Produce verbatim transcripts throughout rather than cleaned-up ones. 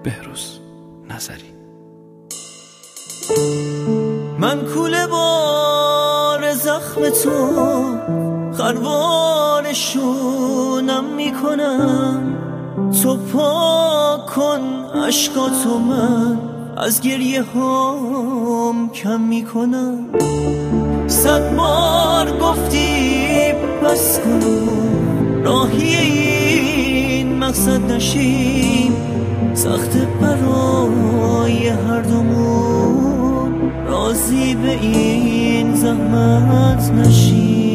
بهروز نظری. من کوله بار زخم تو خروارشونم میکنم، تو پاک کن عشقاتو، من از گریه هام کم میکنم. صد بار گفتی بس کن، راهی این مقصد نشیم، سخت برای هر دومون، راضی به این زحمت نشیم.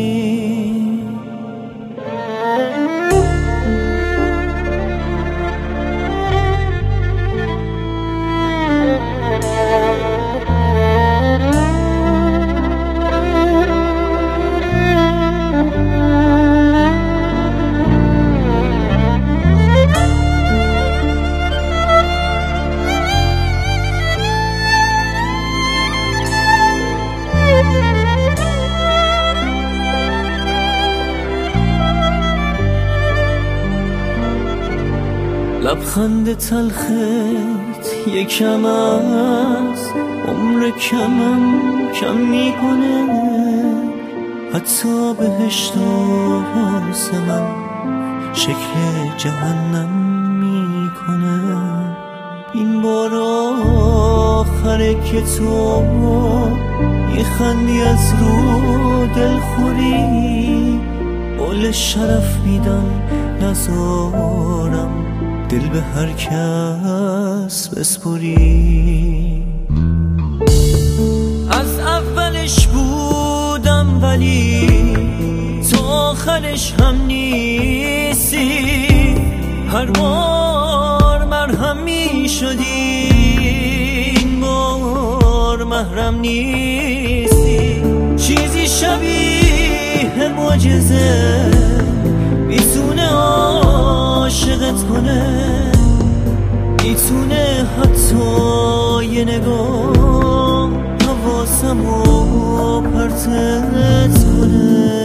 لبخند تلخت یکم از عمر کمم کم میکنه، حتی بهشت آسمم شکل جهنم میکنه. این بار آخره که تو یه خندی از رو دلخوری، قول شرف میدم نزارم دل به هر کس بسپری. از اولش بودم ولی تو آخرش هم نیستی، هر بار مرهم می شدی این بار محرم نیستی. چیزی شبیه معجزه میتونه عاشقت کنه، میتونه حتی یه نگاه حواسمو پرتت کنه.